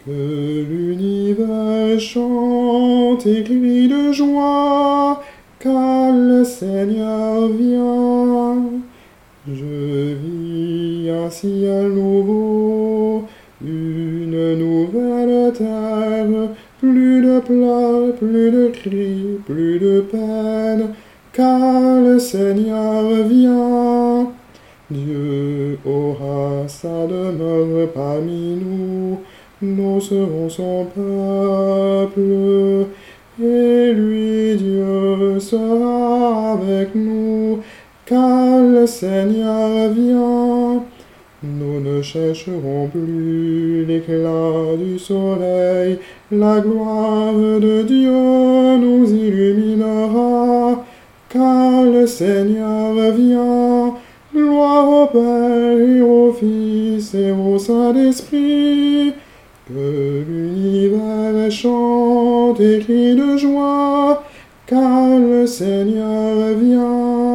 Que l'univers chante et crie de joie, car le Seigneur vient. Je vis un ciel nouveau, une nouvelle terre, plus de pleurs, plus de cris, plus de peine, car le Seigneur vient. Dieu aura sa demeure parmi nous serons son peuple, et lui Dieu sera avec nous, car le Seigneur vient. Nous ne chercherons plus l'éclat du soleil, la gloire de Dieu nous illuminera, car le Seigneur vient. Gloire au Père et au Fils et au Saint-Esprit. Que l'univers chante et crie de joie, car le Seigneur vient.